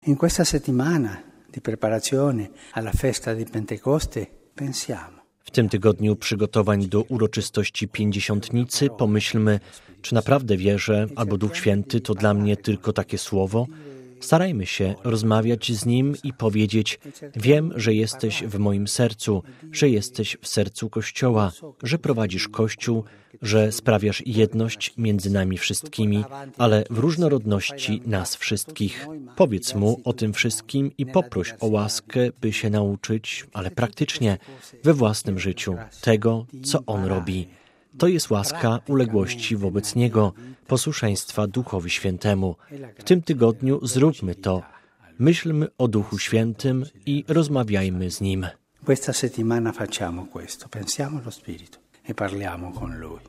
In questa settimana di preparazione alla festa di Pentecoste pensiamo. W tym tygodniu przygotowań do uroczystości Pięćdziesiątnicy pomyślmy, czy naprawdę wierzę, albo Duch Święty to dla mnie tylko takie słowo? Starajmy się rozmawiać z Nim i powiedzieć: wiem, że jesteś w moim sercu, że jesteś w sercu Kościoła, że prowadzisz Kościół, że sprawiasz jedność między nami wszystkimi, ale w różnorodności nas wszystkich. Powiedz Mu o tym wszystkim i poproś o łaskę, by się nauczyć, ale praktycznie, we własnym życiu, tego, co On robi. To jest łaska uległości wobec Niego, posłuszeństwa Duchowi Świętemu. W tym tygodniu zróbmy to. Myślmy o Duchu Świętym i rozmawiajmy z Nim. Questa settimana facciamo questo, pensiamo allo Spirito e parliamo con Lui.